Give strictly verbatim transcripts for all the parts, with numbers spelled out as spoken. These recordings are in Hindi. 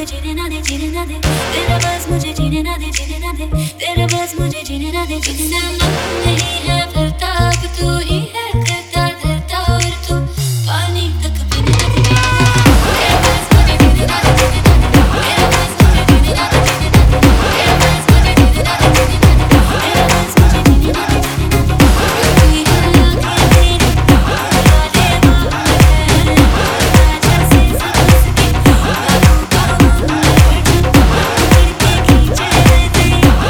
मुझे जीने ना दे जीने ना दे तेरा बस मुझे जीने ना दे जीने ना दे तेरा बस मुझे जीने ना दे जीने ना दे नहीं है फिरता अब तू ही है करता धरता और तू पानी तक पीने ना दे तेरा बस मुझे जीने ना दे जीने ना दे तेरा बस मुझे जीने ना दे जीने ना दे तेरा बस मुझे जीने ना दे जीने ना दे तेरा बस मुझे जीने ना दे जीने ना दे तू ही है आँखें तेरी वाले बाबू है राजा से सांस के बाबू बाबू खिड़की खींचे तेरी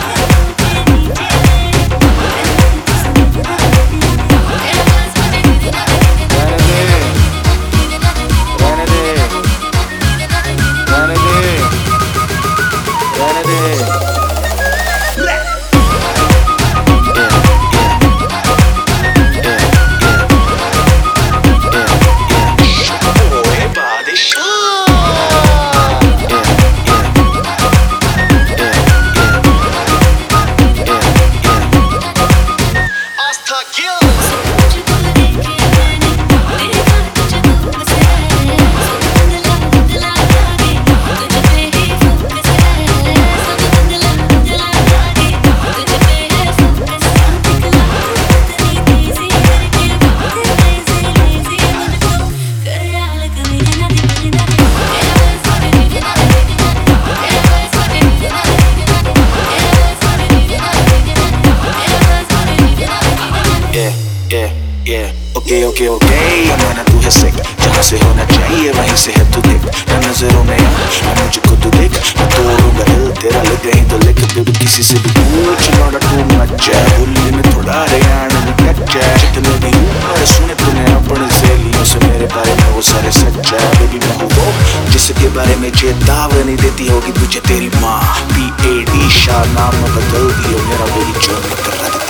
ओके ओके ओके माना तू है सिक जहाँ से होना चाहिए वहीं से है तू देख ना नजरों में आ ना मुझको तू देख मैं तोड़ूंगा दिल तेरा लिख रही तो लिख बेबी किसी से भी पूछ लौटा तू मत जा बुल्ली में थोड़ा हरियाणा में कच्चा जितने भी ऊपर सुने तूने अपने सहेलियों से मेरे बारे में वो सारे सच्चा बेबी मैं हूँ वो जिसके बारे में चेतावनी देती होगी तुझे तेरी माँ पी ए डी शाह नाम बदल दियो मेरा बेबी जो कर रहा